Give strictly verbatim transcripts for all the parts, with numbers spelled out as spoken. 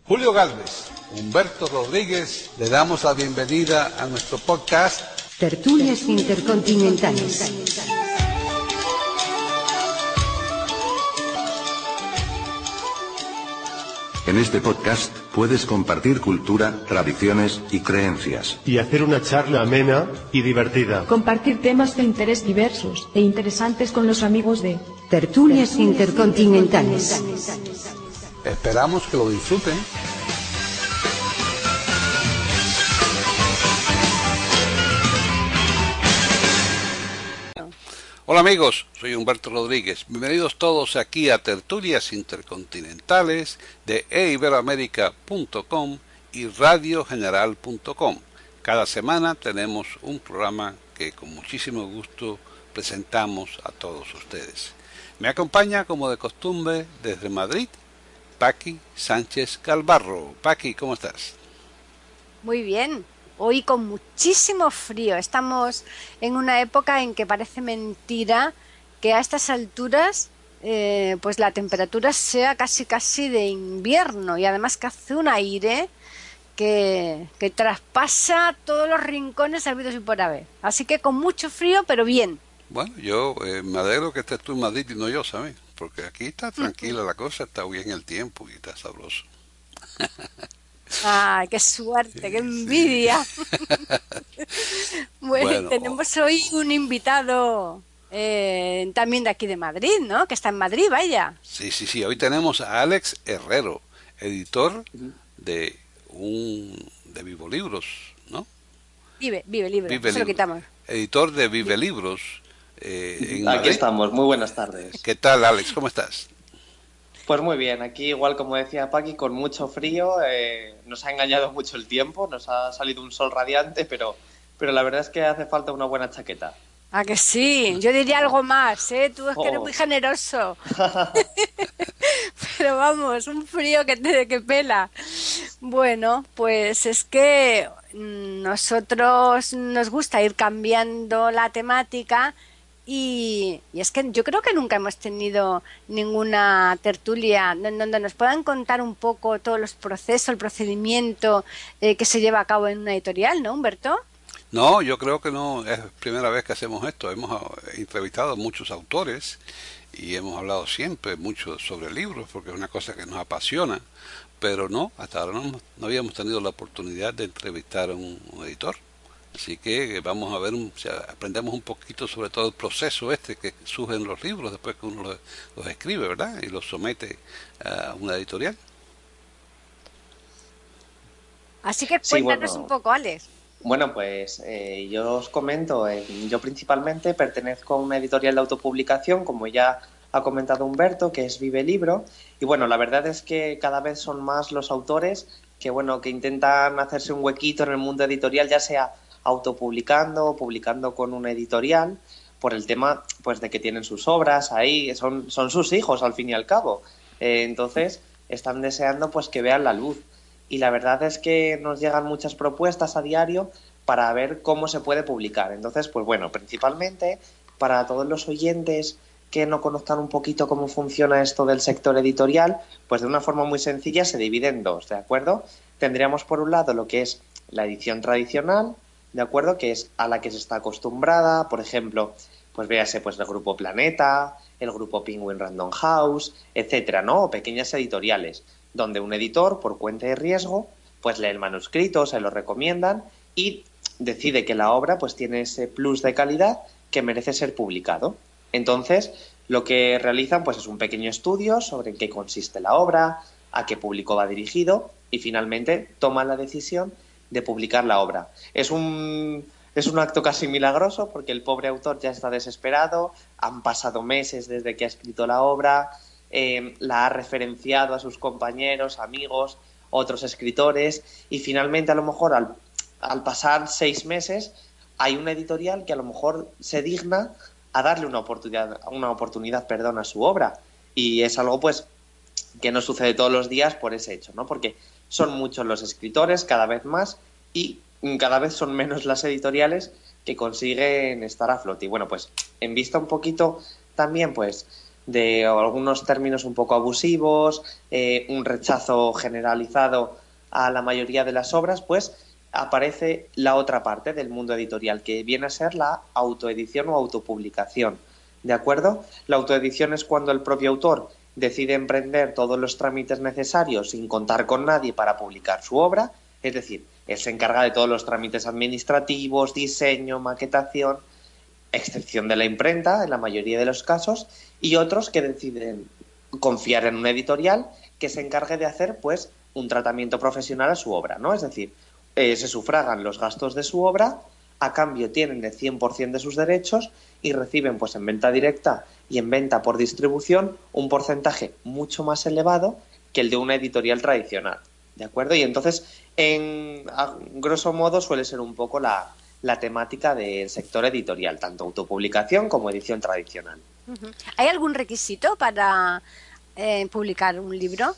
Julio Gálvez, Humberto Rodríguez, le damos la bienvenida a nuestro podcast Tertulias Intercontinentales. En este podcast puedes compartir cultura, tradiciones y creencias. Y hacer una charla amena y divertida. Compartir temas de interés diversos e interesantes con los amigos de Tertulias Intercontinentales. Esperamos que lo disfruten. Hola amigos, soy Humberto Rodríguez. Bienvenidos todos aquí a Tertulias Intercontinentales de e iberoamérica punto com y radio general punto com. Cada semana tenemos un programa que con muchísimo gusto presentamos a todos ustedes. Me acompaña, como de costumbre, desde Madrid, Paqui Sánchez Calvarro. Paqui, ¿cómo estás? Muy bien. Hoy con muchísimo frío. Estamos en una época en que parece mentira que a estas alturas eh, pues la temperatura sea casi casi de invierno, y además que hace un aire que, que traspasa todos los rincones habidos y por haber. Así que con mucho frío, pero bien. Bueno, yo eh, me alegro que estés tú en Madrid y no yo, ¿sabes? Porque aquí está tranquila la cosa, está bien el tiempo y está sabroso. ¡Ay, qué suerte, qué envidia! Sí. bueno, bueno, tenemos hoy un invitado eh, también de aquí de Madrid, ¿no? Que está en Madrid, vaya. Sí, sí, sí. Hoy tenemos a Alex Herrero, editor de un de Vivo Libros, ¿no? Vive, Vive Libros, Vive eso lo quitamos. Editor de Vive Libros. Eh, en aquí Madrid. Estamos, muy buenas tardes. ¿Qué tal, Alex? ¿Cómo estás? Pues muy bien, aquí igual como decía Paqui, con mucho frío, eh, nos ha engañado mucho el tiempo, nos ha salido un sol radiante, pero, pero la verdad es que hace falta una buena chaqueta. ¿A que sí? Yo diría algo más, ¿eh? Tú es que eres muy generoso. Pero vamos, un frío que te que pela. Bueno, pues es que nosotros nos gusta ir cambiando la temática. Y, y es que yo creo que nunca hemos tenido ninguna tertulia donde nos puedan contar un poco todos los procesos, el procedimiento eh, que se lleva a cabo en una editorial, ¿no, Humberto? No, yo creo que no es la primera vez que hacemos esto. Hemos entrevistado a muchos autores y hemos hablado siempre mucho sobre libros porque es una cosa que nos apasiona, pero no, hasta ahora no, no habíamos tenido la oportunidad de entrevistar a un, un editor. Así que vamos a ver, o sea, aprendemos un poquito sobre todo el proceso este que surge en los libros después que uno los, los escribe, ¿verdad? Y los somete a una editorial. Así que cuéntanos sí, bueno, un poco, Alex. Bueno, pues eh, yo os comento, eh, yo principalmente pertenezco a una editorial de autopublicación, como ya ha comentado Humberto, que es Vive Libro. Y bueno, la verdad es que cada vez son más los autores que, bueno, que intentan hacerse un huequito en el mundo editorial, ya sea autopublicando o publicando con una editorial, por el tema pues de que tienen sus obras ahí, son, son sus hijos al fin y al cabo, eh, entonces están deseando pues que vean la luz, y la verdad es que nos llegan muchas propuestas a diario para ver cómo se puede publicar. Entonces pues bueno, principalmente para todos los oyentes que no conozcan un poquito cómo funciona esto del sector editorial, pues de una forma muy sencilla se divide en dos, ¿de acuerdo? Tendríamos por un lado lo que es la edición tradicional, ¿de acuerdo? Que es a la que se está acostumbrada, por ejemplo, pues véase pues el Grupo Planeta, el Grupo Penguin Random House, etcétera, ¿no? O pequeñas editoriales, donde un editor, por cuenta de riesgo, pues lee el manuscrito, se lo recomiendan y decide que la obra pues tiene ese plus de calidad que merece ser publicado. Entonces, lo que realizan pues es un pequeño estudio sobre en qué consiste la obra, a qué público va dirigido y finalmente toman la decisión de publicar la obra. Es un, es un acto casi milagroso porque el pobre autor ya está desesperado, han pasado meses desde que ha escrito la obra, eh, la ha referenciado a sus compañeros, amigos, otros escritores, y finalmente a lo mejor al, al pasar seis meses hay una editorial que a lo mejor se digna a darle una oportunidad, una oportunidad perdón, a su obra, y es algo pues que no sucede todos los días por ese hecho, ¿no? Porque son muchos los escritores, cada vez más, y cada vez son menos las editoriales que consiguen estar a flote. Y bueno, pues en vista un poquito también pues de algunos términos un poco abusivos, eh, un rechazo generalizado a la mayoría de las obras, pues aparece la otra parte del mundo editorial, que viene a ser la autoedición o autopublicación. ¿De acuerdo? La autoedición es cuando el propio autor decide emprender todos los trámites necesarios sin contar con nadie para publicar su obra, es decir, él se encarga de todos los trámites administrativos, diseño, maquetación, excepción de la imprenta en la mayoría de los casos, y otros que deciden confiar en una editorial que se encargue de hacer pues un tratamiento profesional a su obra, ¿no? Es decir, eh, se sufragan los gastos de su obra, a cambio tienen el cien por ciento de sus derechos y reciben pues en venta directa y en venta por distribución un porcentaje mucho más elevado que el de una editorial tradicional, ¿de acuerdo? Y entonces, en a grosso modo, suele ser un poco la, la temática del sector editorial, tanto autopublicación como edición tradicional. ¿Hay algún requisito para eh, publicar un libro?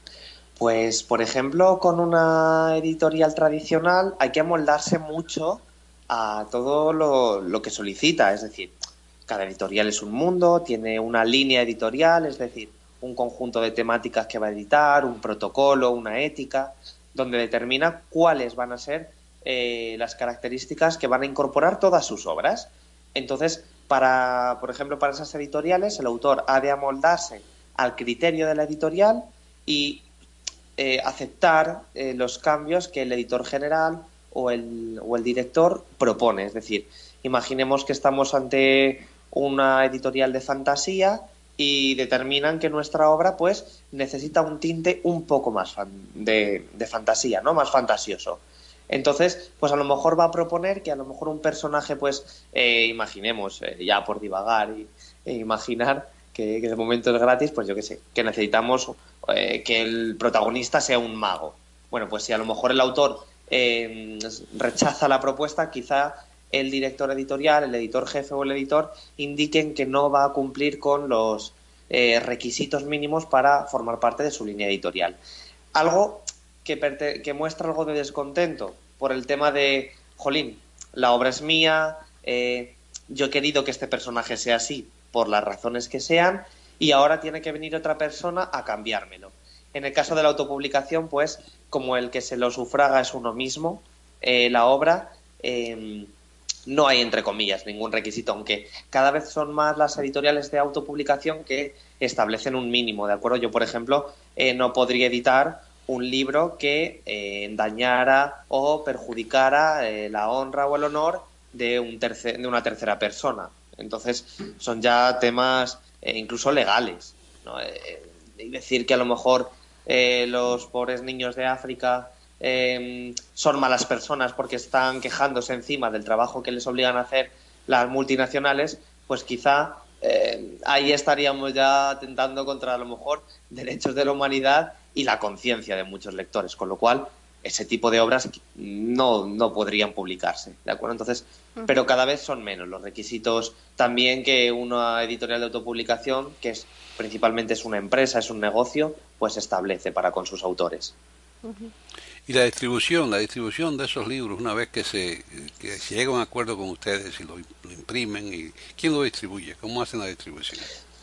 Pues, por ejemplo, con una editorial tradicional hay que amoldarse mucho a todo lo, lo que solicita, es decir, cada editorial es un mundo, tiene una línea editorial, es decir, un conjunto de temáticas que va a editar, un protocolo, una ética, donde determina cuáles van a ser eh, las características que van a incorporar todas sus obras. Entonces, para, por ejemplo, para esas editoriales, el autor ha de amoldarse al criterio de la editorial y eh, aceptar eh, los cambios que el editor general o el, o el director propone. Es decir, imaginemos que estamos ante una editorial de fantasía y determinan que nuestra obra pues necesita un tinte un poco más fan, de, de fantasía, ¿no? Más fantasioso. Entonces, pues a lo mejor va a proponer que a lo mejor un personaje, pues, eh, imaginemos, eh, ya por divagar y e imaginar que, que de momento es gratis, pues yo qué sé, que necesitamos eh, que el protagonista sea un mago. Bueno, pues si a lo mejor el autor eh, rechaza la propuesta, quizá el director editorial, el editor jefe o el editor indiquen que no va a cumplir con los eh, requisitos mínimos para formar parte de su línea editorial. Algo que, perte- que muestra algo de descontento por el tema de, jolín, la obra es mía, eh, yo he querido que este personaje sea así por las razones que sean y ahora tiene que venir otra persona a cambiármelo. En el caso de la autopublicación, pues, como el que se lo sufraga es uno mismo, eh, la obra... Eh, no hay, entre comillas, ningún requisito, aunque cada vez son más las editoriales de autopublicación que establecen un mínimo, ¿de acuerdo? Yo, por ejemplo, eh, no podría editar un libro que eh, dañara o perjudicara eh, la honra o el honor de, un tercer, de una tercera persona. Entonces, son ya temas eh, incluso legales, ¿no? Eh, y decir que a lo mejor eh, los pobres niños de África Eh, son malas personas porque están quejándose encima del trabajo que les obligan a hacer las multinacionales, pues quizá eh, ahí estaríamos ya atentando contra a lo mejor derechos de la humanidad y la conciencia de muchos lectores, con lo cual ese tipo de obras no, no podrían publicarse, ¿de acuerdo? Entonces, uh-huh. Pero cada vez son menos los requisitos también que una editorial de autopublicación, que es principalmente es una empresa, es un negocio, pues establece para con sus autores. Uh-huh. Y la distribución, la distribución de esos libros, una vez que se, que se llega a un acuerdo con ustedes y lo, lo imprimen, y ¿quién lo distribuye? ¿Cómo hacen la distribución?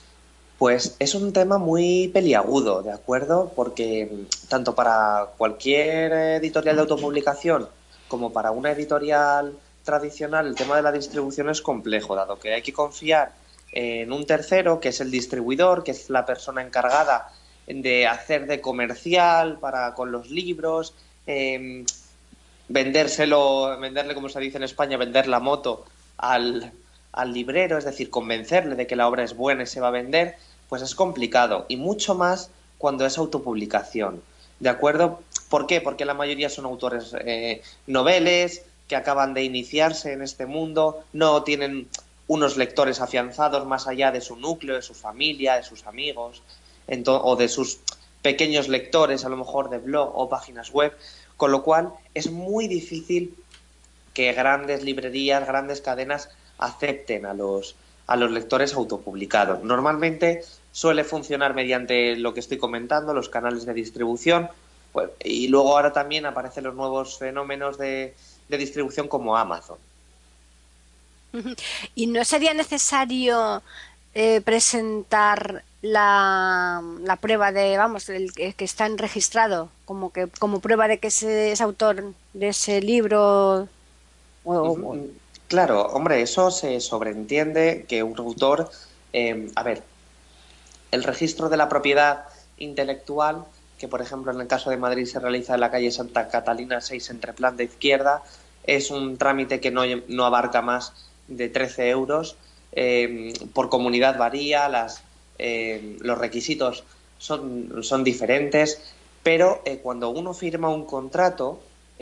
Pues es un tema muy peliagudo, ¿de acuerdo? Porque tanto para cualquier editorial de autopublicación como para una editorial tradicional, el tema de la distribución es complejo, dado que hay que confiar en un tercero, que es el distribuidor, que es la persona encargada de hacer de comercial para con los libros, eh, vendérselo, venderle, como se dice en España, vender la moto al, al librero, es decir, convencerle de que la obra es buena y se va a vender, pues es complicado, y mucho más cuando es autopublicación, ¿de acuerdo? ¿Por qué? Porque la mayoría son autores eh, noveles, que acaban de iniciarse en este mundo, no tienen unos lectores afianzados más allá de su núcleo, de su familia, de sus amigos, ento- o de sus pequeños lectores, a lo mejor de blog o páginas web, con lo cual es muy difícil que grandes librerías, grandes cadenas acepten a los, a los lectores autopublicados. Normalmente suele funcionar mediante lo que estoy comentando, los canales de distribución, pues, y luego ahora también aparecen los nuevos fenómenos de, de distribución como Amazon. ¿Y no sería necesario eh, presentar la, la prueba de, vamos, el, el que está registrado como que como prueba de que ese es autor de ese libro? O, o... Claro, hombre, eso se sobreentiende que un autor, eh, a ver, el registro de la propiedad intelectual, que por ejemplo en el caso de Madrid se realiza en la calle Santa Catalina seis entre Plan de Izquierda, es un trámite que no, no abarca más de trece euros. Eh, por comunidad varía, las, eh, los requisitos son, son diferentes, pero eh, cuando uno firma un contrato,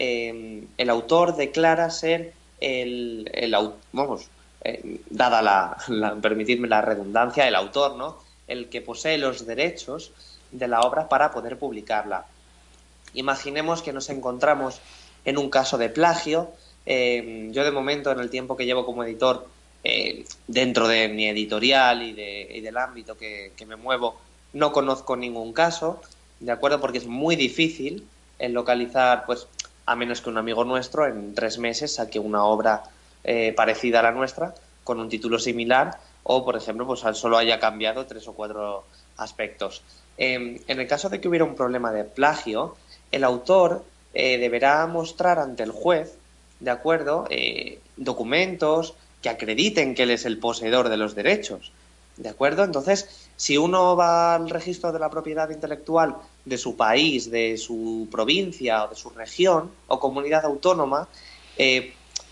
eh, el autor declara ser el, el vamos, eh, dada la, la, permitidme la redundancia, el autor, ¿no?, el que posee los derechos de la obra para poder publicarla. Imaginemos que nos encontramos en un caso de plagio. Eh, yo de momento, en el tiempo que llevo como editor, eh, dentro de mi editorial y, de, y del ámbito que, que me muevo, no conozco ningún caso, ¿de acuerdo? Porque es muy difícil el localizar, pues, a menos que un amigo nuestro en tres meses saque una obra eh, parecida a la nuestra, con un título similar, o, por ejemplo, pues solo haya cambiado tres o cuatro aspectos. Eh, en el caso de que hubiera un problema de plagio, el autor eh, deberá mostrar ante el juez, ¿de acuerdo?, eh, documentos que acrediten que él es el poseedor de los derechos, ¿de acuerdo? Entonces, si uno va al registro de la propiedad intelectual de su país, de su provincia o de su región o comunidad autónoma, eh,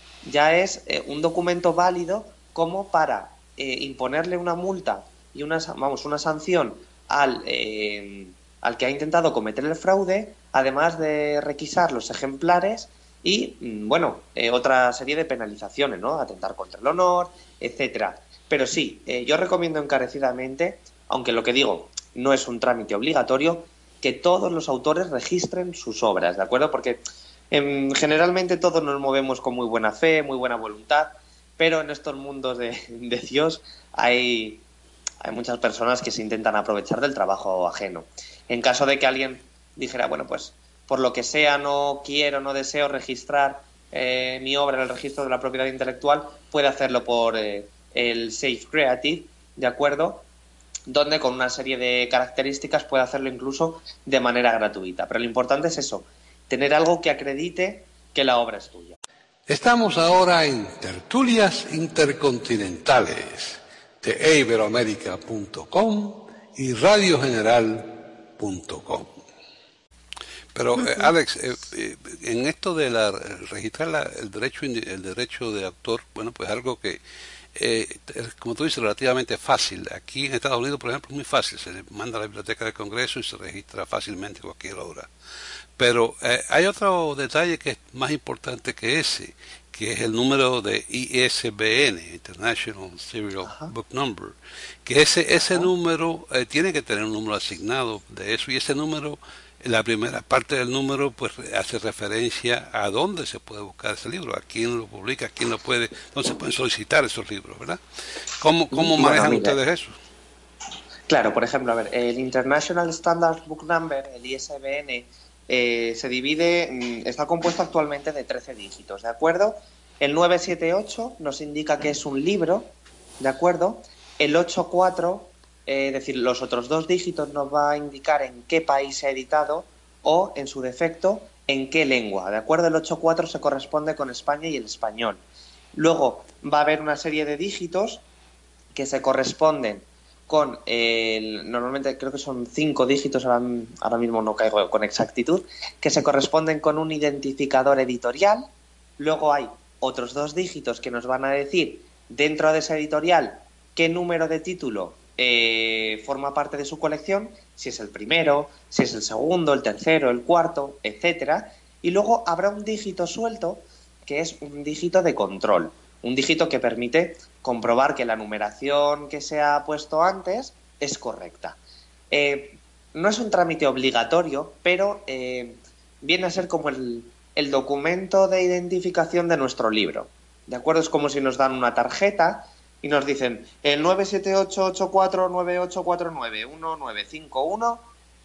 ya es eh, un documento válido como para eh, imponerle una multa y una, vamos, una sanción al, eh, al que ha intentado cometer el fraude, además de requisar los ejemplares y, bueno, eh, otra serie de penalizaciones, ¿no?, atentar contra el honor, etcétera. Pero sí, eh, yo recomiendo encarecidamente, aunque lo que digo no es un trámite obligatorio, que todos los autores registren sus obras, ¿de acuerdo? Porque eh, generalmente todos nos movemos con muy buena fe, muy buena voluntad, pero en estos mundos de, de Dios hay, hay muchas personas que se intentan aprovechar del trabajo ajeno. En caso de que alguien dijera, bueno, pues por lo que sea no quiero, no deseo registrar eh, mi obra en el registro de la propiedad intelectual, puede hacerlo por eh, el Safe Creative, ¿de acuerdo?, donde con una serie de características puede hacerlo incluso de manera gratuita. Pero lo importante es eso, tener algo que acredite que la obra es tuya. Estamos ahora en Tertulias Intercontinentales de iberoamérica punto com y radio general punto com. Pero, eh, Alex, eh, eh, en esto de la, registrar la, el derecho el derecho de autor, bueno, pues algo que, eh, como tú dices, relativamente fácil. Aquí en Estados Unidos, por ejemplo, es muy fácil. Se le manda a la Biblioteca del Congreso y se registra fácilmente cualquier obra. Pero eh, hay otro detalle que es más importante que ese, que es el número de I S B N, International Serial Ajá. Book Number, que ese, ese número eh, tiene que tener un número asignado de eso, y ese número, la primera parte del número, pues hace referencia a dónde se puede buscar ese libro, a quién lo publica, a quién lo puede, dónde se pueden solicitar esos libros, ¿verdad? ¿Cómo, cómo manejan bueno, ustedes eso? Claro, por ejemplo, a ver, el International Standard Book Number, el I S B N, eh, se divide, está compuesto actualmente de trece dígitos, ¿de acuerdo? El nueve siete ocho nos indica que es un libro, ¿de acuerdo? El ocho cuatro, eh, es decir, los otros dos dígitos nos va a indicar en qué país se ha editado o, en su defecto, en qué lengua, ¿de acuerdo? El ocho cuatro se corresponde con España y el español. Luego va a haber una serie de dígitos que se corresponden con, el, normalmente creo que son cinco dígitos, ahora, ahora mismo no caigo con exactitud, que se corresponden con un identificador editorial. Luego hay otros dos dígitos que nos van a decir, dentro de ese editorial, qué número de título eh, forma parte de su colección, si es el primero, si es el segundo, el tercero, el cuarto, etcétera. Y luego habrá un dígito suelto, que es un dígito de control, un dígito que permite comprobar que la numeración que se ha puesto antes es correcta. Eh, no es un trámite obligatorio, pero eh, viene a ser como el, el documento de identificación de nuestro libro, ¿de acuerdo? Es como si nos dan una tarjeta y nos dicen el nueve siete ocho ocho cuatro nueve ocho cuatro nueve uno nueve cinco uno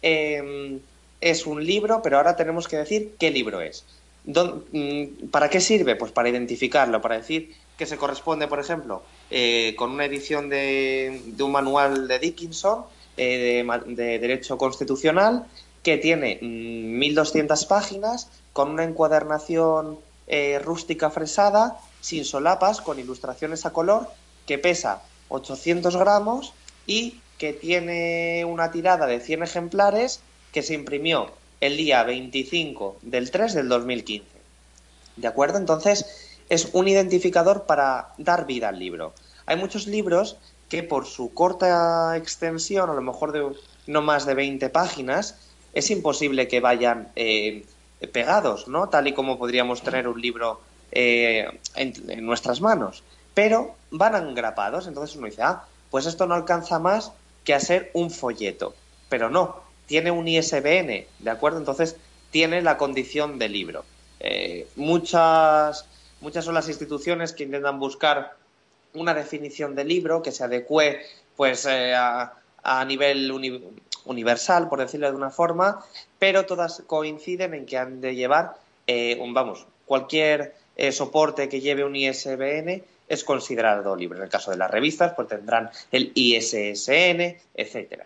eh, es un libro, pero ahora tenemos que decir qué libro es. ¿Para qué sirve? Pues para identificarlo, para decir que se corresponde, por ejemplo, eh, con una edición de, de un manual de Dickinson eh, de, de Derecho Constitucional que tiene mmm, mil doscientas páginas con una encuadernación eh, rústica fresada, sin solapas, con ilustraciones a color, que pesa ochocientos gramos y que tiene una tirada de cien ejemplares que se imprimió el día veinticinco del tres del dos mil quince. ¿De acuerdo? Entonces, es un identificador para dar vida al libro. Hay muchos libros que por su corta extensión, a lo mejor de no más de veinte páginas, es imposible que vayan eh, pegados, ¿no? Tal y como podríamos tener un libro eh, en, en nuestras manos. Pero van engrapados, entonces uno dice, ah, pues esto no alcanza más que a ser un folleto. Pero no, tiene un I S B N, ¿de acuerdo? Entonces tiene la condición de libro. Eh, muchas, muchas son las instituciones que intentan buscar una definición de libro que se adecue pues, eh, a, a nivel uni universal, por decirlo de una forma, pero todas coinciden en que han de llevar, eh, un, vamos, cualquier eh, soporte que lleve un I S B N es considerado libro. En el caso de las revistas, pues tendrán el I S S N, etcétera.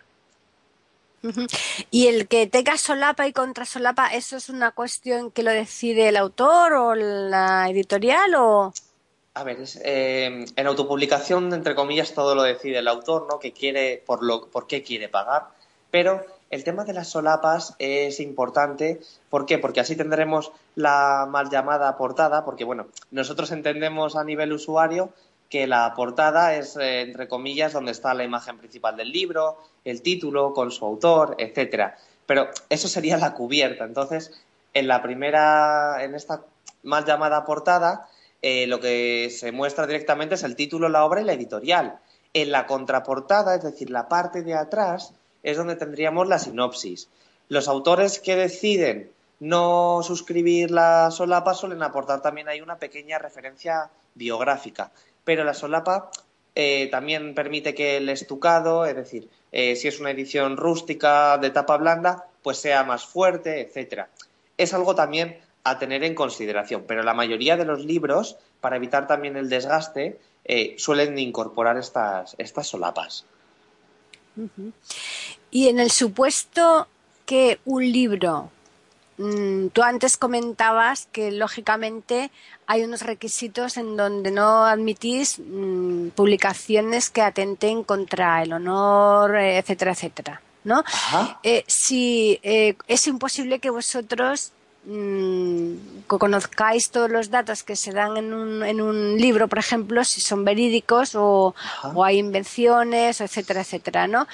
Uh-huh. Y el que tenga solapa y contrasolapa, ¿eso es una cuestión que lo decide el autor o la editorial o...? A ver, es, eh, en autopublicación, entre comillas, todo lo decide el autor, ¿no? Que quiere, por lo, por qué quiere pagar. Pero el tema de las solapas es importante. ¿Por qué? Porque así tendremos la mal llamada portada, porque, bueno, nosotros entendemos a nivel usuario que la portada es, eh, entre comillas, donde está la imagen principal del libro, el título con su autor, etcétera. Pero eso sería la cubierta. Entonces, en la primera, en esta mal llamada portada, eh, lo que se muestra directamente es el título, la obra y la editorial. En la contraportada, es decir, la parte de atrás, es donde tendríamos la sinopsis. Los autores que deciden no suscribir la solapa suelen aportar también ahí una pequeña referencia biográfica. Pero la solapa eh, también permite que el estucado, es decir, eh, si es una edición rústica de tapa blanda, pues sea más fuerte, etcétera. Es algo también a tener en consideración, pero la mayoría de los libros, para evitar también el desgaste, eh, suelen incorporar estas, estas solapas. Uh-huh. Y en el supuesto que un libro, mmm, tú antes comentabas que lógicamente hay unos requisitos en donde no admitís mmm, publicaciones que atenten contra el honor, etcétera, etcétera, ¿no? Ajá. Eh, si eh, es imposible que vosotros mmm, conozcáis todos los datos que se dan en un, en un libro, por ejemplo, si son verídicos o, o hay invenciones, etcétera, etcétera, ¿no?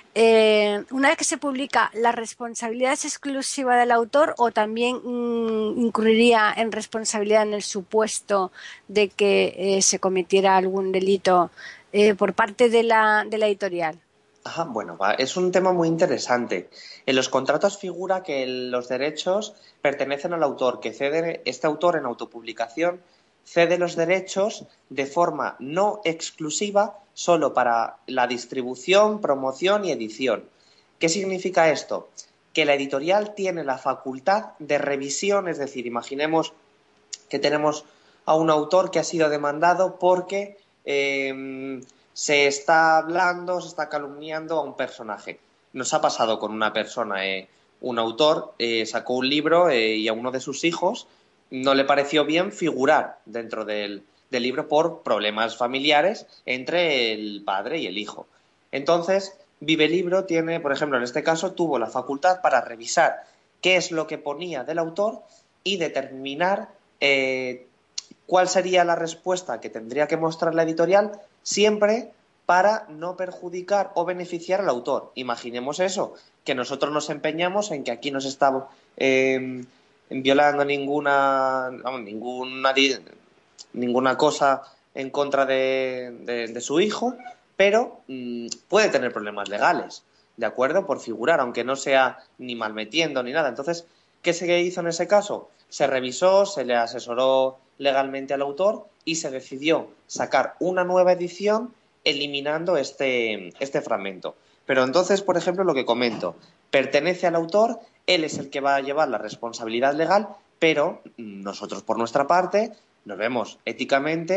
Eh, una vez que se publica, ¿la responsabilidad es exclusiva del autor o también mmm, incurriría en responsabilidad en el supuesto de que eh, se cometiera algún delito eh, por parte de la, de la editorial? Ajá, bueno, va, es un tema muy interesante. En los contratos figura que los derechos pertenecen al autor, que cede, este autor en autopublicación cede los derechos de forma no exclusiva solo para la distribución, promoción y edición. ¿Qué significa esto? Que la editorial tiene la facultad de revisión, es decir, imaginemos que tenemos a un autor que ha sido demandado porque eh, se está hablando, se está calumniando a un personaje. Nos ha pasado con una persona, eh, un autor eh, sacó un libro eh, y a uno de sus hijos no le pareció bien figurar dentro del, del libro por problemas familiares entre el padre y el hijo. Entonces, Vive Libro tiene, por ejemplo, en este caso, tuvo la facultad para revisar qué es lo que ponía del autor y determinar eh, cuál sería la respuesta que tendría que mostrar la editorial, siempre para no perjudicar o beneficiar al autor. Imaginemos eso, que nosotros nos empeñamos en que aquí no se está eh, violando ninguna, vamos, ninguna, ninguna cosa en contra de, de, de su hijo, pero mmm, puede tener problemas legales, ¿de acuerdo? Por figurar, aunque no sea ni malmetiendo ni nada. Entonces, ¿qué se hizo en ese caso? Se revisó, se le asesoró legalmente al autor y se decidió sacar una nueva edición eliminando este, este fragmento. Pero entonces, por ejemplo, lo que comento, pertenece al autor, él es el que va a llevar la responsabilidad legal, pero nosotros por nuestra parte nos vemos éticamente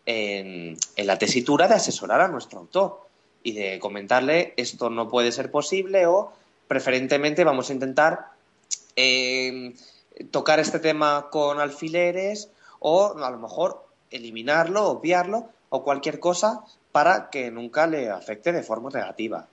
en, en la tesitura de asesorar a nuestro autor y de comentarle esto no puede ser posible o preferentemente vamos a intentar eh, tocar este tema con alfileres o a lo mejor eliminarlo, obviarlo o cualquier cosa para que nunca le afecte de forma negativa.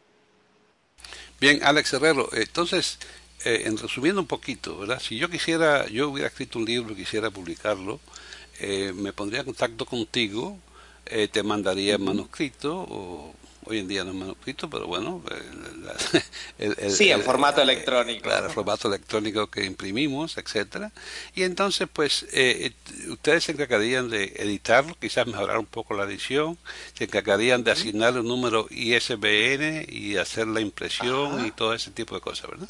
Bien, Alex Herrero, entonces, eh, en resumiendo un poquito, ¿verdad? Si yo quisiera, yo hubiera escrito un libro y quisiera publicarlo, eh, me pondría en contacto contigo, eh, te mandaría el manuscrito, o hoy en día no es manuscrito, pero bueno, el, la, el, el, sí, en el, formato el, electrónico. Claro, el formato electrónico que imprimimos, etcétera. Y entonces, pues, eh, ustedes se encargarían de editarlo, quizás mejorar un poco la edición, se encargarían de asignarle un número I S B N y hacer la impresión. Ajá. Y todo ese tipo de cosas, ¿verdad?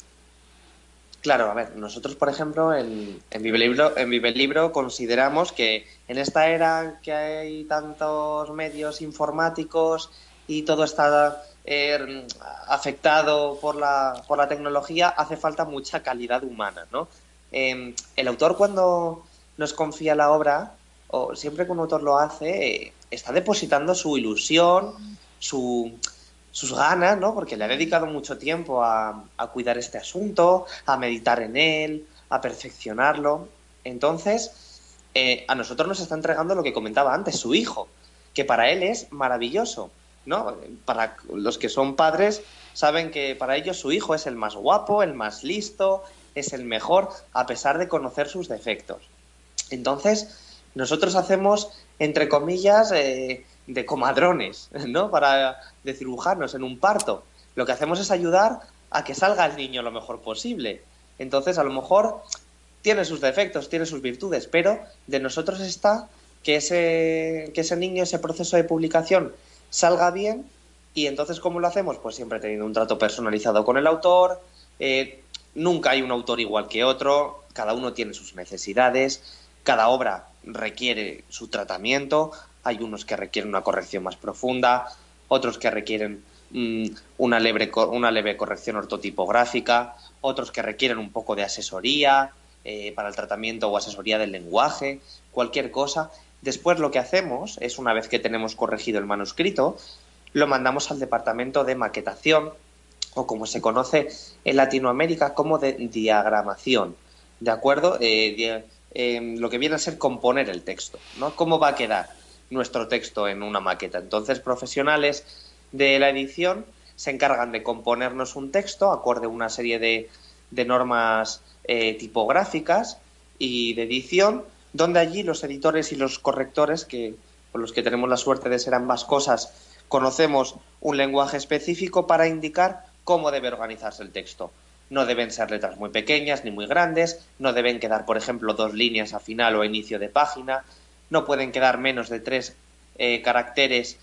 Claro, a ver, nosotros, por ejemplo, en, en Vivelibro, en Vivelibro consideramos que en esta era que hay tantos medios informáticos y todo está eh, afectado por la, por la tecnología, hace falta mucha calidad humana, ¿no? Eh, el autor, cuando nos confía la obra, o siempre que un autor lo hace, eh, está depositando su ilusión, su... sus ganas, ¿no? Porque le ha dedicado mucho tiempo a, a cuidar este asunto, a meditar en él, a perfeccionarlo. Entonces, eh, a nosotros nos está entregando lo que comentaba antes, su hijo, que para él es maravilloso, ¿no? Para los que son padres, saben que para ellos su hijo es el más guapo, el más listo, es el mejor, a pesar de conocer sus defectos. Entonces, nosotros hacemos, entre comillas, eh, de comadrones, ¿no? Para de cirujanos en un parto. Lo que hacemos es ayudar a que salga el niño lo mejor posible. Entonces, a lo mejor tiene sus defectos, tiene sus virtudes, pero de nosotros está que ese, que ese niño, ese proceso de publicación salga bien. Y entonces, ¿cómo lo hacemos? Pues siempre teniendo un trato personalizado con el autor. Eh, nunca hay un autor igual que otro. Cada uno tiene sus necesidades. Cada obra requiere su tratamiento. Hay unos que requieren una corrección más profunda, otros que requieren mmm, una, leve, una leve corrección ortotipográfica, otros que requieren un poco de asesoría eh, para el tratamiento o asesoría del lenguaje, cualquier cosa. Después lo que hacemos es, una vez que tenemos corregido el manuscrito, lo mandamos al departamento de maquetación, o como se conoce en Latinoamérica como de diagramación, ¿de acuerdo? Eh, di eh, lo que viene a ser componer el texto, ¿no? ¿Cómo va a quedar nuestro texto en una maqueta? Entonces, profesionales de la edición se encargan de componernos un texto acorde a una serie de, de normas eh, tipográficas y de edición, donde allí los editores y los correctores, que con los que tenemos la suerte de ser ambas cosas, conocemos un lenguaje específico para indicar cómo debe organizarse el texto. No deben ser letras muy pequeñas ni muy grandes, no deben quedar, por ejemplo, dos líneas a final o a inicio de página, no pueden quedar menos de tres eh, caracteres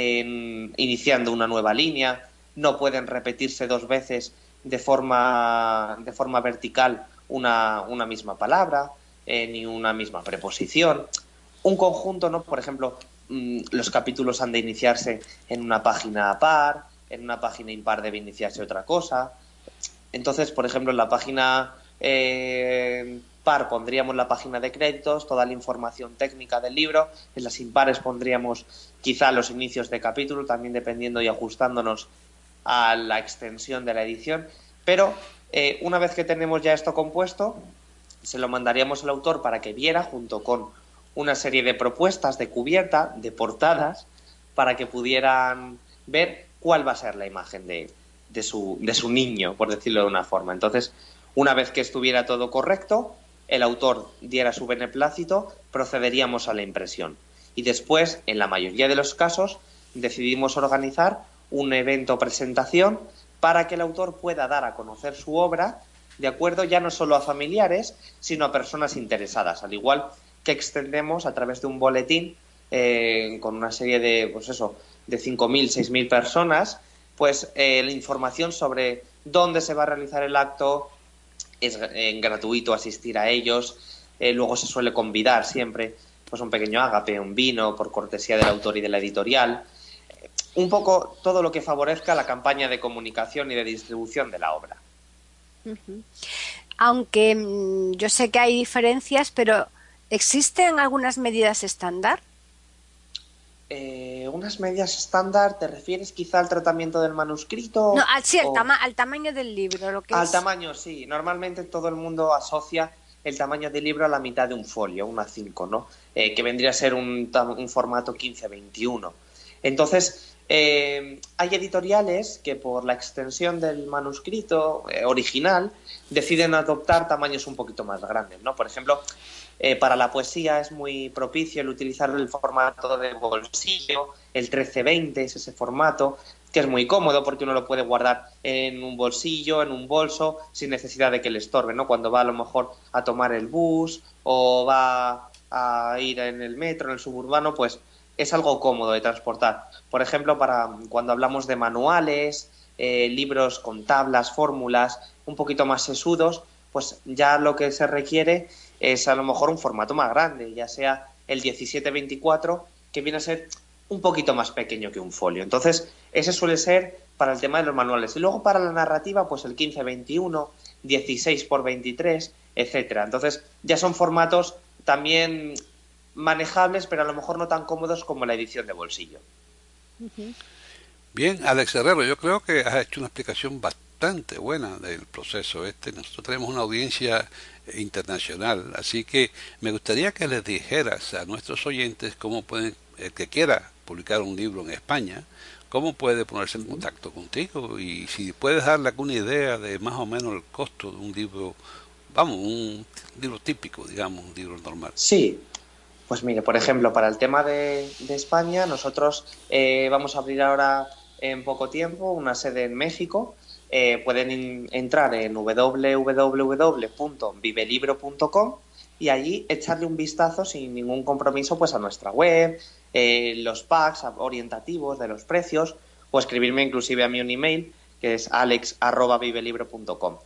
en, iniciando una nueva línea, no pueden repetirse dos veces de forma, de forma vertical una, una misma palabra, eh, ni una misma preposición. Un conjunto, ¿no? Por ejemplo, mmm, los capítulos han de iniciarse en una página par, en una página impar debe iniciarse otra cosa. Entonces, por ejemplo, en la página eh, par pondríamos la página de créditos, toda la información técnica del libro. En las impares pondríamos quizá los inicios de capítulo, también dependiendo y ajustándonos a la extensión de la edición. Pero eh, una vez que tenemos ya esto compuesto, se lo mandaríamos al autor para que viera, junto con una serie de propuestas de cubierta, de portadas, para que pudieran ver cuál va a ser la imagen de, de, su, de su niño, por decirlo de una forma. Entonces, una vez que estuviera todo correcto, el autor diera su beneplácito, procederíamos a la impresión. Y después, en la mayoría de los casos, decidimos organizar un evento presentación para que el autor pueda dar a conocer su obra, de acuerdo ya no solo a familiares, sino a personas interesadas, al igual que extendemos a través de un boletín eh, con una serie de, pues eso, de cinco mil, seis mil personas, pues eh, la información sobre dónde se va a realizar el acto. Es eh, gratuito asistir a ellos, eh, luego se suele convidar siempre pues un pequeño ágape, un vino, por cortesía del autor y de la editorial, eh, un poco todo lo que favorezca la campaña de comunicación y de distribución de la obra. Uh-huh. Aunque mmm, yo sé que hay diferencias, pero ¿existen algunas medidas estándar? Eh, unas medidas estándar, ¿te refieres quizá al tratamiento del manuscrito? No, al, sí, al, o... tama al tamaño del libro, lo que Al es... tamaño, sí. Normalmente todo el mundo asocia el tamaño del libro a la mitad de un folio, un A cinco, ¿no? Eh, que vendría a ser un, un formato quince veintiuno. Entonces, eh, hay editoriales que por la extensión del manuscrito eh, original deciden adoptar tamaños un poquito más grandes, ¿no? Por ejemplo, eh, para la poesía es muy propicio el utilizar el formato de bolsillo, el trece veinte es ese formato, que es muy cómodo porque uno lo puede guardar en un bolsillo, en un bolso, sin necesidad de que le estorbe, ¿no? Cuando va a lo mejor a tomar el bus o va a ir en el metro, en el suburbano, pues es algo cómodo de transportar. Por ejemplo, para cuando hablamos de manuales, eh, libros con tablas, fórmulas, un poquito más sesudos, pues ya lo que se requiere es a lo mejor un formato más grande, ya sea el diecisiete veinticuatro, que viene a ser un poquito más pequeño que un folio. Entonces, ese suele ser para el tema de los manuales. Y luego para la narrativa, pues el quince veintiuno, dieciséis por veintitrés, etcétera. Entonces, ya son formatos también manejables, pero a lo mejor no tan cómodos como la edición de bolsillo. Uh-huh. Bien, Alex Herrero, yo creo que has hecho una explicación bastante buena del proceso este. Nosotros tenemos una audiencia internacional, así que me gustaría que les dijeras a nuestros oyentes cómo pueden, el que quiera publicar un libro en España, cómo puede ponerse en contacto contigo y si puedes darle alguna idea de más o menos el costo de un libro, vamos, un libro típico, digamos, un libro normal. Sí, pues mire, por ejemplo, para el tema de, de España, nosotros eh, vamos a abrir ahora en poco tiempo una sede en México. Eh, pueden in, entrar en doble u doble u doble u punto vivelibro punto com y allí echarle un vistazo sin ningún compromiso pues a nuestra web, eh, los packs orientativos de los precios, o escribirme inclusive a mí un email que es alex arroba vivelibro punto com.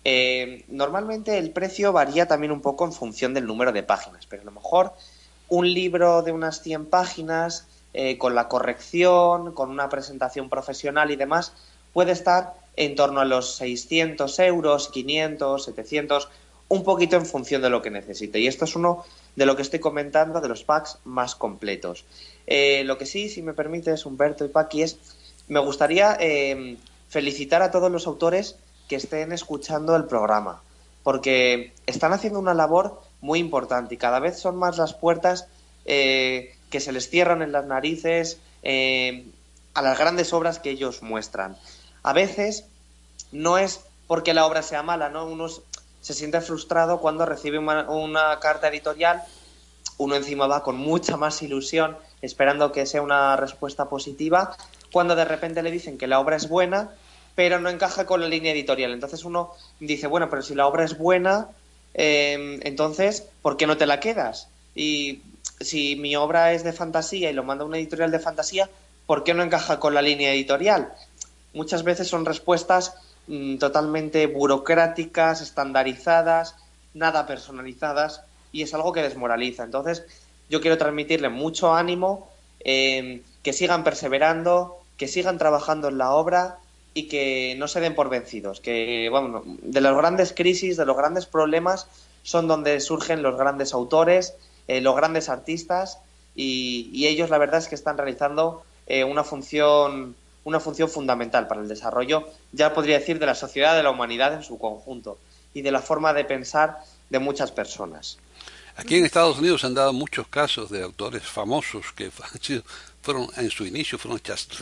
Eh, normalmente el precio varía también un poco en función del número de páginas, pero a lo mejor un libro de unas cien páginas eh, con la corrección, con una presentación profesional y demás, puede estar en torno a los seiscientos euros, quinientos, setecientos, un poquito en función de lo que necesite. Y esto es uno de lo que estoy comentando, de los packs más completos. Eh, lo que sí, si me permites, Humberto y Paqui, es, me gustaría eh, felicitar a todos los autores que estén escuchando el programa, porque están haciendo una labor muy importante y cada vez son más las puertas eh, que se les cierran en las narices eh, a las grandes obras que ellos muestran. A veces no es porque la obra sea mala, ¿no? Uno se siente frustrado cuando recibe una, una carta editorial, uno encima va con mucha más ilusión esperando que sea una respuesta positiva, cuando de repente le dicen que la obra es buena, pero no encaja con la línea editorial. Entonces uno dice, bueno, pero si la obra es buena, eh, entonces, ¿por qué no te la quedas? Y si mi obra es de fantasía y lo manda una editorial de fantasía, ¿por qué no encaja con la línea editorial? Muchas veces son respuestas mmm, totalmente burocráticas, estandarizadas, nada personalizadas, y es algo que desmoraliza. Entonces, yo quiero transmitirle mucho ánimo, eh, que sigan perseverando, que sigan trabajando en la obra y que no se den por vencidos. Que, bueno, de las grandes crisis, de los grandes problemas, son donde surgen los grandes autores, eh, los grandes artistas, y, y ellos la verdad es que están realizando eh, una función... una función fundamental para el desarrollo, ya podría decir, de la sociedad, de la humanidad en su conjunto y de la forma de pensar de muchas personas. Aquí en Estados Unidos se han dado muchos casos de autores famosos que fueron en su inicio fueron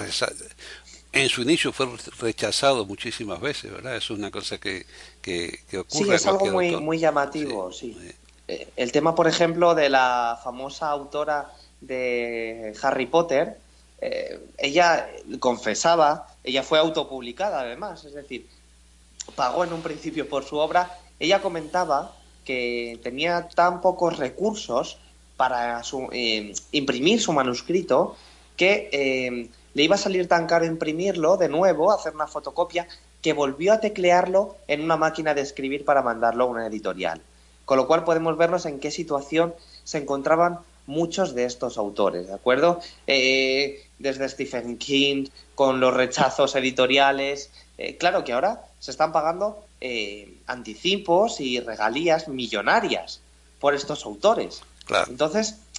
en su inicio fueron rechazados muchísimas veces, ¿verdad? Eso es una cosa que, que, que ocurre. Sí, es algo muy, autor. muy llamativo, sí. sí. Eh, el tema, por ejemplo, de la famosa autora de Harry Potter, Eh, ella confesaba, ella fue autopublicada además, es decir, pagó en un principio por su obra. Ella comentaba que tenía tan pocos recursos para su, eh, imprimir su manuscrito que eh, le iba a salir tan caro imprimirlo de nuevo, hacer una fotocopia, que volvió a teclearlo en una máquina de escribir para mandarlo a una editorial. Con lo cual podemos vernos en qué situación se encontraban muchos de estos autores, ¿de acuerdo? Eh, desde Stephen King, con los rechazos editoriales. Eh, claro que ahora se están pagando eh, anticipos y regalías millonarias por estos autores. Claro. Entonces,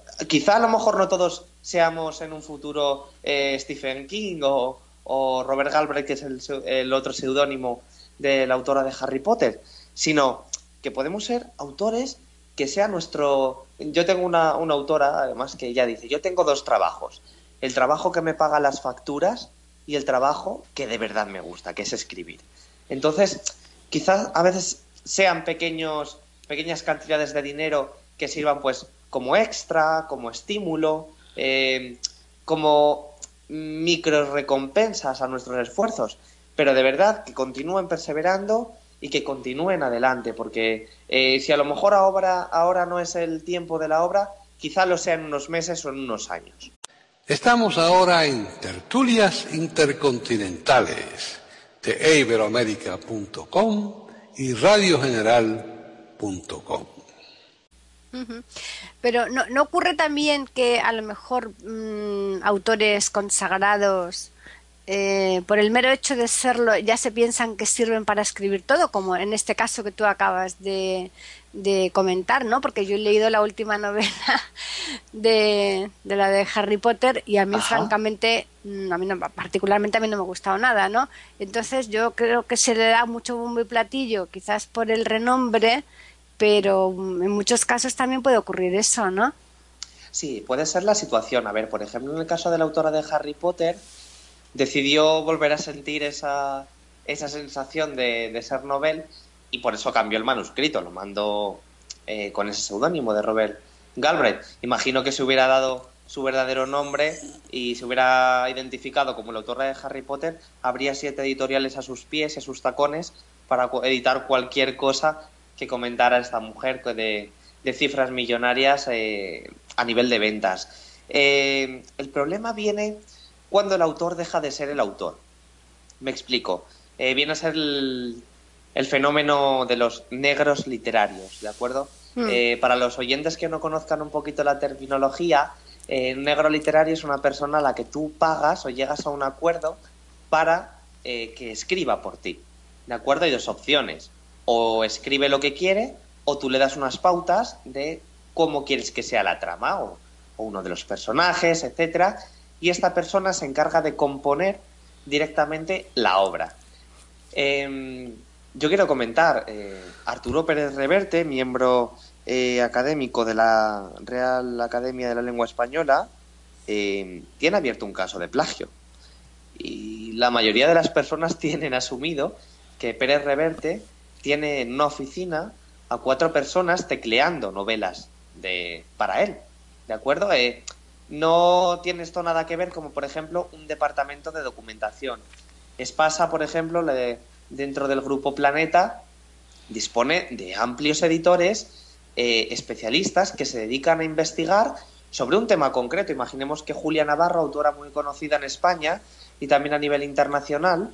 quizá a lo mejor no todos seamos en un futuro eh, Stephen King o, o Robert Galbraith, que es el, el otro seudónimo de la autora de Harry Potter, sino que podemos ser autores que sea nuestro... Yo tengo una, una autora, además, que ella dice, yo tengo dos trabajos, el trabajo que me paga las facturas y el trabajo que de verdad me gusta, que es escribir. Entonces, quizás a veces sean pequeños, pequeñas cantidades de dinero que sirvan pues como extra, como estímulo, eh, como micro recompensas a nuestros esfuerzos, pero de verdad que continúen perseverando y que continúen adelante, porque eh, si a lo mejor ahora, ahora no es el tiempo de la obra, quizá lo sea en unos meses o en unos años. Estamos ahora en Tertulias Intercontinentales de iberoamérica punto com y radio general punto com. Uh-huh. Pero ¿no, no ocurre también que a lo mejor mmm, autores consagrados, eh, por el mero hecho de serlo, ya se piensan que sirven para escribir todo, como en este caso que tú acabas de, de comentar, ¿no? Porque yo he leído la última novela de, de la de Harry Potter y a mí, Ajá. francamente, a mí no, particularmente a mí no me ha gustado nada, ¿no? Entonces yo creo que se le da mucho bombo y platillo, quizás por el renombre, pero en muchos casos también puede ocurrir eso, ¿no? Sí, puede ser la situación. A ver, por ejemplo, en el caso de la autora de Harry Potter, decidió volver a sentir esa, esa sensación de, de ser novel y por eso cambió el manuscrito, lo mandó eh, con ese seudónimo de Robert Galbraith. Imagino que se hubiera dado su verdadero nombre y se hubiera identificado como la autora de Harry Potter, habría siete editoriales a sus pies y a sus tacones para editar cualquier cosa que comentara esta mujer de, de cifras millonarias eh, a nivel de ventas. Eh, el problema viene cuando el autor deja de ser el autor. Me explico. Eh, viene a ser el, el fenómeno de los negros literarios, ¿de acuerdo? Mm. Eh, para los oyentes que no conozcan un poquito la terminología, eh, un negro literario es una persona a la que tú pagas o llegas a un acuerdo para eh, que escriba por ti, ¿de acuerdo? Hay dos opciones. O escribe lo que quiere o tú le das unas pautas de cómo quieres que sea la trama o, o uno de los personajes, etcétera, y esta persona se encarga de componer directamente la obra. Eh, yo quiero comentar, eh, Arturo Pérez Reverte, miembro eh, académico de la Real Academia de la Lengua Española, eh, tiene abierto un caso de plagio. Y la mayoría de las personas tienen asumido que Pérez Reverte tiene en una oficina a cuatro personas tecleando novelas de, para él, ¿de acuerdo? Eh, no tiene esto nada que ver como, por ejemplo, un departamento de documentación. Espasa, por ejemplo, le, dentro del grupo Planeta, dispone de amplios editores eh, especialistas que se dedican a investigar sobre un tema concreto. Imaginemos que Julia Navarro, autora muy conocida en España y también a nivel internacional,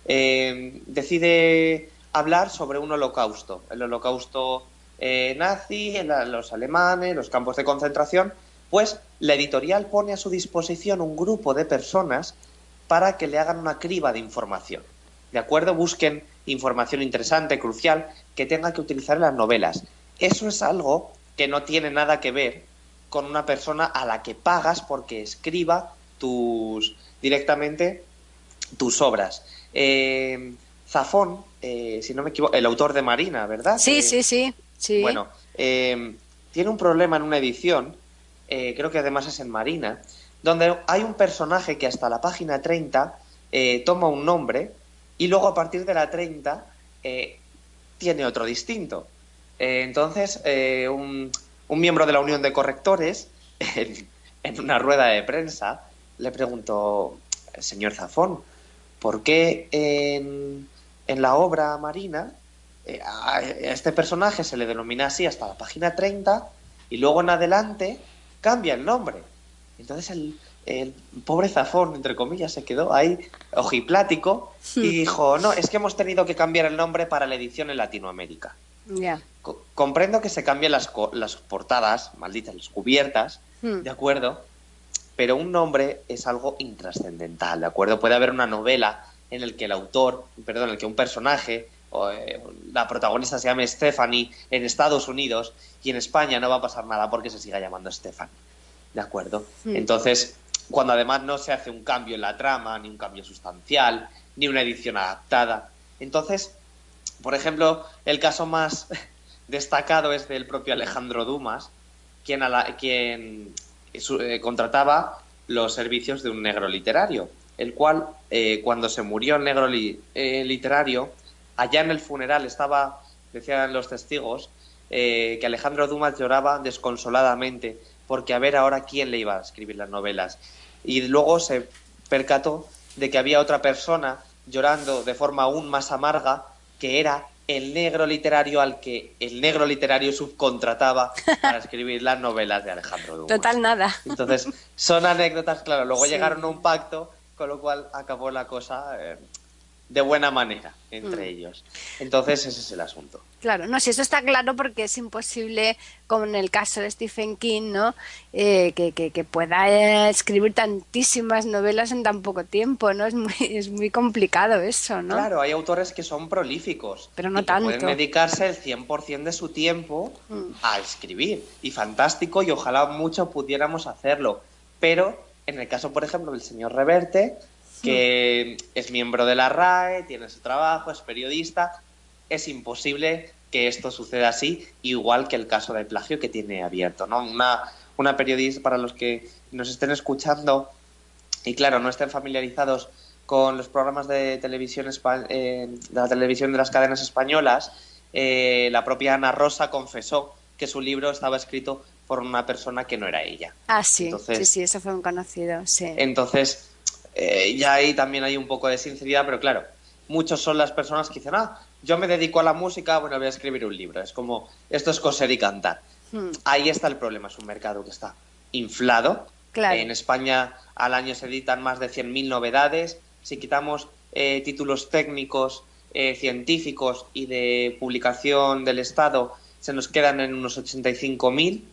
eh, decide hablar sobre un holocausto, el holocausto eh, nazi, los alemanes, los campos de concentración. Pues la editorial pone a su disposición un grupo de personas para que le hagan una criba de información, ¿de acuerdo? Busquen información interesante, crucial, que tenga que utilizar en las novelas. Eso es algo que no tiene nada que ver con una persona a la que pagas porque escriba tus directamente tus obras. Eh, Zafón, eh, si no me equivoco, el autor de Marina, ¿verdad? Sí, eh, sí, sí, sí. Bueno, eh, tiene un problema en una edición, eh, creo que además es en Marina, donde hay un personaje que hasta la página treinta eh, toma un nombre y luego a partir de la treinta eh, tiene otro distinto. Eh, entonces, eh, un, un miembro de la Unión de Correctores, en, en una rueda de prensa, le preguntó, señor Zafón, ¿por qué en, en la obra Marina eh, a este personaje se le denomina así hasta la página treinta y luego en adelante cambia el nombre? Entonces el, el pobre Zafón, entre comillas, se quedó ahí ojiplático y dijo, no, es que hemos tenido que cambiar el nombre para la edición en Latinoamérica. Yeah. Co- comprendo que se cambien las, co- las portadas, malditas, las cubiertas, mm. ¿de acuerdo? Pero un nombre es algo intrascendental, ¿de acuerdo? Puede haber una novela en el que el autor, perdón, en el que un personaje, o, eh, la protagonista se llame Stephanie en Estados Unidos y en España no va a pasar nada porque se siga llamando Stephanie. ¿de acuerdo? Mm. Entonces, cuando además no se hace un cambio en la trama, ni un cambio sustancial, ni una edición adaptada. Entonces, por ejemplo, el caso más destacado es del propio Alejandro Dumas, quien, a la, quien eh, contrataba los servicios de un negro literario, el cual, eh, cuando se murió el negro li, eh, literario, allá en el funeral estaba, decían los testigos, eh, que Alejandro Dumas lloraba desconsoladamente porque a ver ahora quién le iba a escribir las novelas. Y luego se percató de que había otra persona llorando de forma aún más amarga, que era el negro literario al que el negro literario subcontrataba para escribir las novelas de Alejandro Dumas. Total nada. Entonces, son anécdotas, claro. Luego Sí. llegaron a un pacto, con lo cual acabó la cosa eh, de buena manera entre Mm. ellos. Entonces, ese es el asunto. Claro, no, si eso está claro porque es imposible, como en el caso de Stephen King, ¿no? Eh, que, que, que pueda eh, escribir tantísimas novelas en tan poco tiempo, ¿no? Es muy, es muy complicado eso, ¿no? Claro, hay autores que son prolíficos, Pero no y que tanto. pueden dedicarse el cien por ciento de su tiempo Mm. a escribir. Y fantástico, y ojalá mucho pudiéramos hacerlo. Pero, en el caso, por ejemplo, del señor Reverte, que es miembro de la R A E, tiene su trabajo, es periodista, es imposible que esto suceda así, igual que el caso de plagio que tiene abierto, ¿no? Una, una periodista, para los que nos estén escuchando y, claro, no estén familiarizados con los programas de televisión, eh, de la televisión de las cadenas españolas, eh, la propia Ana Rosa confesó que su libro estaba escrito por una persona que no era ella. Ah, sí, Entonces, sí, sí, eso fue un conocido, sí. Entonces, eh, ya ahí también hay un poco de sinceridad, pero claro, muchos son las personas que dicen, ah, yo me dedico a la música, bueno, voy a escribir un libro. Es como, esto es coser y cantar. Mm. Ahí está el problema, es un mercado que está inflado. Claro. En España al año se editan más de cien mil novedades. Si quitamos eh, títulos técnicos, eh, científicos y de publicación del Estado, se nos quedan en unos ochenta y cinco mil,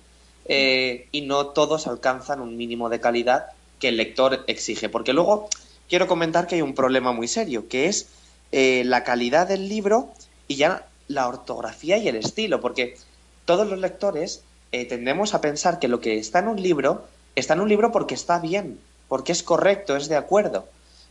eh, y no todos alcanzan un mínimo de calidad que el lector exige. Porque luego quiero comentar que hay un problema muy serio, que es eh, la calidad del libro y ya la ortografía y el estilo, porque todos los lectores eh, tendemos a pensar que lo que está en un libro está en un libro porque está bien, porque es correcto, es de acuerdo,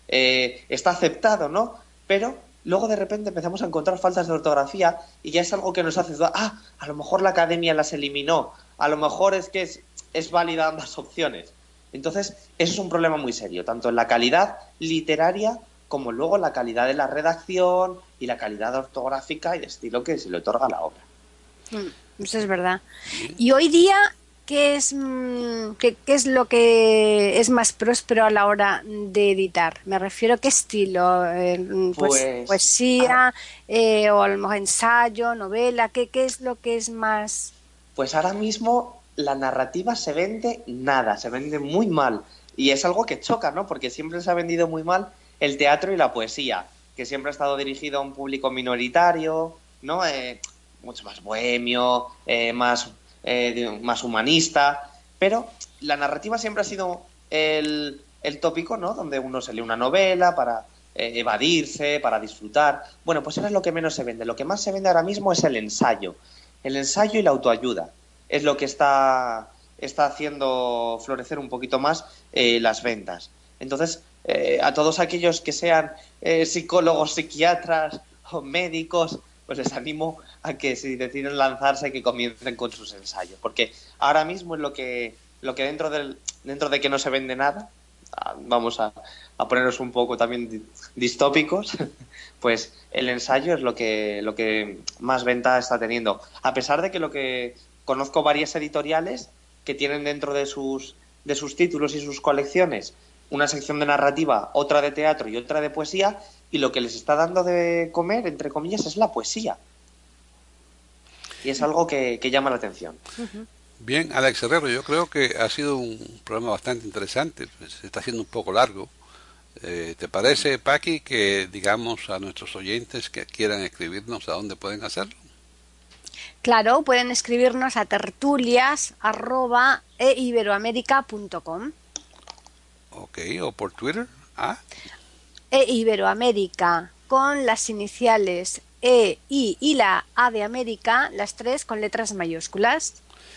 eh, está aceptado, ¿no? Pero luego de repente empezamos a encontrar faltas de ortografía y ya es algo que nos hace dudar, ah, a lo mejor la academia las eliminó, a lo mejor es que es, es válida ambas opciones. Entonces, eso es un problema muy serio, tanto en la calidad literaria como luego en la calidad de la redacción y la calidad ortográfica y de estilo que se le otorga a la obra. Mm, eso es verdad. Y hoy día, ¿qué es, mm, qué, qué es lo que es más próspero a la hora de editar? Me refiero a qué estilo, eh, pues, Pues, poesía, eh, o a lo mejor ensayo, novela, ¿qué, qué es lo que es más? Pues ahora mismo la narrativa se vende nada, se vende muy mal. Y es algo que choca, ¿no? Porque siempre se ha vendido muy mal el teatro y la poesía, que siempre ha estado dirigido a un público minoritario, ¿no? Eh, mucho más bohemio, eh, más, eh, más humanista. Pero la narrativa siempre ha sido el, el tópico, ¿no? Donde uno se lee una novela para eh, evadirse, para disfrutar. Bueno, pues ahora es lo que menos se vende. Lo que más se vende ahora mismo es el ensayo. El ensayo y la autoayuda es lo que está, está haciendo florecer un poquito más eh, las ventas. Entonces, eh, a todos aquellos que sean eh, psicólogos, psiquiatras o médicos, pues les animo a que si deciden lanzarse, que comiencen con sus ensayos. Porque ahora mismo es lo que, lo que dentro, del, dentro de que no se vende nada, vamos a, a ponernos un poco también distópicos, pues el ensayo es lo que, lo que más venta está teniendo. A pesar de que lo que conozco varias editoriales que tienen dentro de sus, de sus títulos y sus colecciones una sección de narrativa, otra de teatro y otra de poesía, y lo que les está dando de comer, entre comillas, es la poesía. Y es algo que, que llama la atención. Uh-huh. Bien, Alex Herrero, yo creo que ha sido un programa bastante interesante, pues, se está haciendo un poco largo. Eh, ¿Te parece, Paqui, que digamos a nuestros oyentes que quieran escribirnos a dónde pueden hacerlo? Claro, pueden escribirnos a tertulias arroba e iberoamerica punto com. Ok, o por Twitter. ¿Ah? E Iberoamérica, con las iniciales E, I y la A de América, las tres con letras mayúsculas.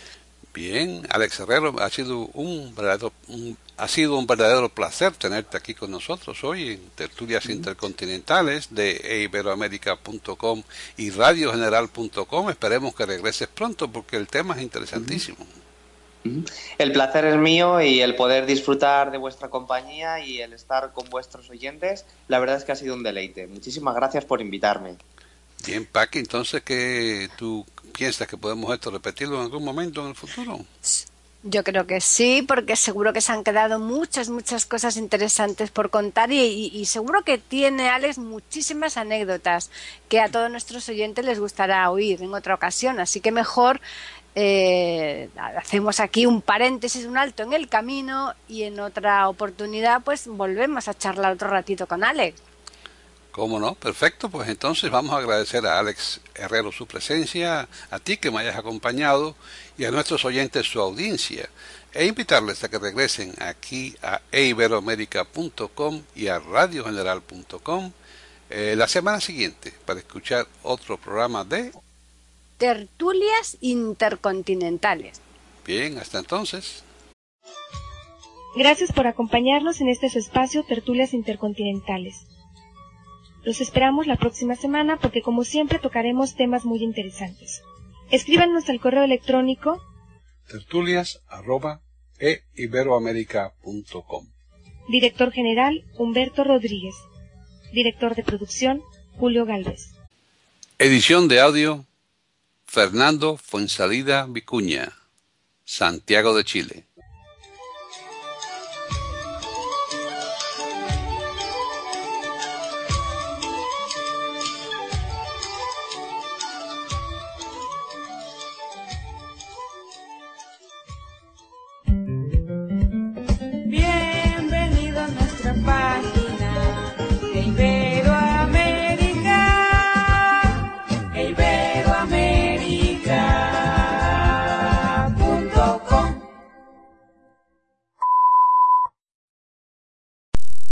Bien, Alex Herrero, ha sido un verdadero, un, ha sido un verdadero placer tenerte aquí con nosotros hoy en Tertulias mm. Intercontinentales de iberoamerica punto com y radio general punto com. Esperemos que regreses pronto porque el tema es interesantísimo. Mm. El placer es mío y el poder disfrutar de vuestra compañía y el estar con vuestros oyentes, la verdad es que ha sido un deleite. Muchísimas gracias por invitarme. Bien, Paqui, entonces, ¿qué tú piensas que podemos esto repetirlo en algún momento en el futuro? Yo creo que sí, porque seguro que se han quedado muchas, muchas cosas interesantes por contar y, y, y seguro que tiene, Alex, muchísimas anécdotas que a todos nuestros oyentes les gustará oír en otra ocasión. Así que mejor eh, hacemos aquí un paréntesis, un alto en el camino y en otra oportunidad pues volvemos a charlar otro ratito con Alex. ¿Cómo no? Perfecto, pues entonces vamos a agradecer a Alex Herrero su presencia, a ti que me hayas acompañado y a nuestros oyentes su audiencia e invitarles a que regresen aquí a iberoamerica punto com y a radio general punto com eh, la semana siguiente para escuchar otro programa de Tertulias Intercontinentales. Bien, hasta entonces. Gracias por acompañarnos en este su espacio Tertulias Intercontinentales. Los esperamos la próxima semana porque como siempre tocaremos temas muy interesantes. Escríbanos al correo electrónico tertulias arroba iberoamerica punto com. Director General Humberto Rodríguez. Director de Producción Julio Galvez. Edición de audio Fernando Fuensalida Vicuña, Santiago de Chile.